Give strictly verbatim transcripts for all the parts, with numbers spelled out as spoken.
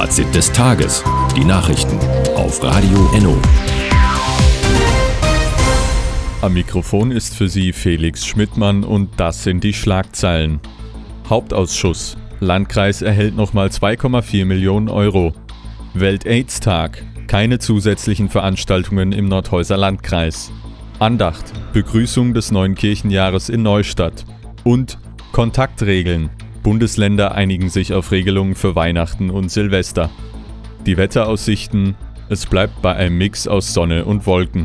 Fazit des Tages. Die Nachrichten auf Radio Enno. Am Mikrofon ist für Sie Felix Schmidtmann und das sind die Schlagzeilen. Hauptausschuss. Landkreis erhält nochmal zwei Komma vier Millionen Euro. Welt-Aids-Tag. Keine zusätzlichen Veranstaltungen im Nordhäuser Landkreis. Andacht. Begrüßung des neuen Kirchenjahres in Neustadt. Und Kontaktregeln. Bundesländer einigen sich auf Regelungen für Weihnachten und Silvester. Die Wetteraussichten: Es bleibt bei einem Mix aus Sonne und Wolken.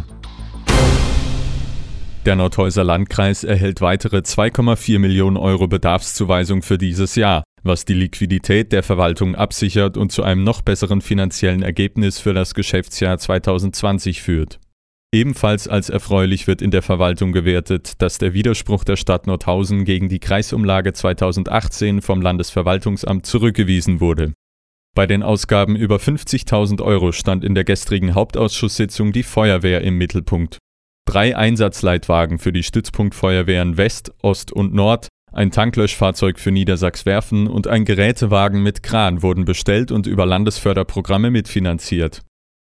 Der Nordhäuser Landkreis erhält weitere zwei Komma vier Millionen Euro Bedarfszuweisung für dieses Jahr, was die Liquidität der Verwaltung absichert und zu einem noch besseren finanziellen Ergebnis für das Geschäftsjahr zweitausendzwanzig führt. Ebenfalls als erfreulich wird in der Verwaltung gewertet, dass der Widerspruch der Stadt Nordhausen gegen die Kreisumlage zweitausendachtzehn vom Landesverwaltungsamt zurückgewiesen wurde. Bei den Ausgaben über fünfzigtausend Euro stand in der gestrigen Hauptausschusssitzung die Feuerwehr im Mittelpunkt. Drei Einsatzleitwagen für die Stützpunktfeuerwehren West, Ost und Nord, ein Tanklöschfahrzeug für Niedersachs-Werfen und ein Gerätewagen mit Kran wurden bestellt und über Landesförderprogramme mitfinanziert.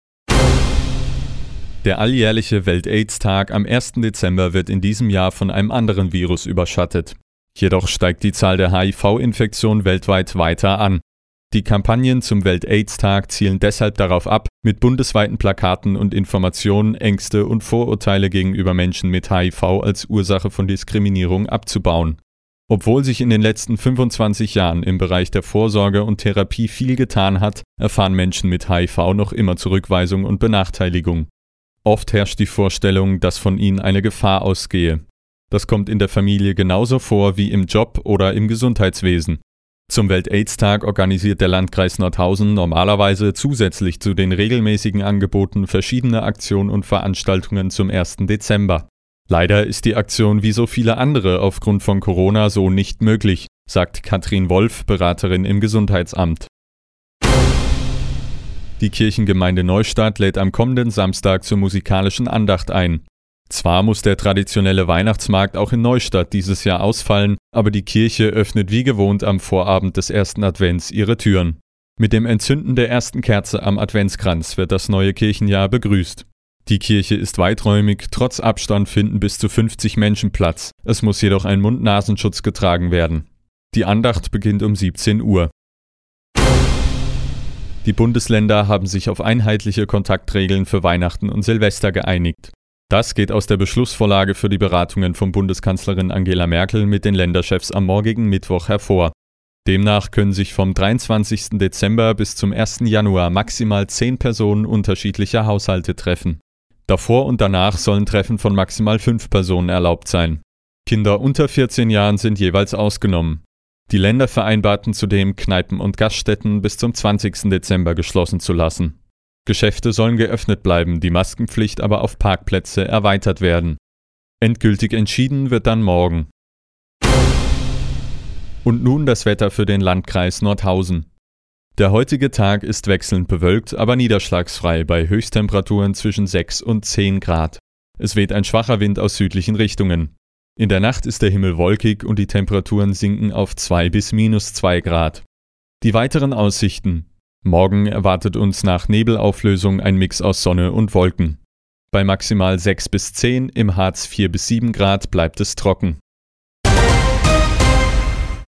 Der alljährliche Welt-Aids-Tag am ersten Dezember wird in diesem Jahr von einem anderen Virus überschattet. Jedoch steigt die Zahl der H I V-Infektionen weltweit weiter an. Die Kampagnen zum Welt-Aids-Tag zielen deshalb darauf ab, mit bundesweiten Plakaten und Informationen Ängste und Vorurteile gegenüber Menschen mit H I V als Ursache von Diskriminierung abzubauen. Obwohl sich in den letzten fünfundzwanzig Jahren im Bereich der Vorsorge und Therapie viel getan hat, erfahren Menschen mit H I V noch immer Zurückweisung und Benachteiligung. Oft herrscht die Vorstellung, dass von ihnen eine Gefahr ausgehe. Das kommt in der Familie genauso vor wie im Job oder im Gesundheitswesen. Zum Welt-Aids-Tag organisiert der Landkreis Nordhausen normalerweise zusätzlich zu den regelmäßigen Angeboten verschiedene Aktionen und Veranstaltungen zum ersten Dezember. Leider ist die Aktion wie so viele andere aufgrund von Corona so nicht möglich, sagt Katrin Wolf, Beraterin im Gesundheitsamt. Die Kirchengemeinde Neustadt lädt am kommenden Samstag zur musikalischen Andacht ein. Zwar muss der traditionelle Weihnachtsmarkt auch in Neustadt dieses Jahr ausfallen, aber die Kirche öffnet wie gewohnt am Vorabend des ersten Advents ihre Türen. Mit dem Entzünden der ersten Kerze am Adventskranz wird das neue Kirchenjahr begrüßt. Die Kirche ist weiträumig, trotz Abstand finden bis zu fünfzig Menschen Platz. Es muss jedoch ein Mund-Nasenschutz getragen werden. Die Andacht beginnt um siebzehn Uhr. Die Bundesländer haben sich auf einheitliche Kontaktregeln für Weihnachten und Silvester geeinigt. Das geht aus der Beschlussvorlage für die Beratungen von Bundeskanzlerin Angela Merkel mit den Länderchefs am morgigen Mittwoch hervor. Demnach können sich vom dreiundzwanzigsten Dezember bis zum ersten Januar maximal zehn Personen unterschiedlicher Haushalte treffen. Davor und danach sollen Treffen von maximal fünf Personen erlaubt sein. Kinder unter vierzehn Jahren sind jeweils ausgenommen. Die Länder vereinbarten zudem, Kneipen und Gaststätten bis zum zwanzigsten Dezember geschlossen zu lassen. Geschäfte sollen geöffnet bleiben, die Maskenpflicht aber auf Parkplätze erweitert werden. Endgültig entschieden wird dann morgen. Und nun das Wetter für den Landkreis Nordhausen. Der heutige Tag ist wechselnd bewölkt, aber niederschlagsfrei bei Höchsttemperaturen zwischen sechs und zehn Grad. Es weht ein schwacher Wind aus südlichen Richtungen. In der Nacht ist der Himmel wolkig und die Temperaturen sinken auf zwei bis minus zwei Grad. Die weiteren Aussichten: Morgen erwartet uns nach Nebelauflösung ein Mix aus Sonne und Wolken. Bei maximal sechs bis zehn, im Harz vier bis sieben Grad bleibt es trocken.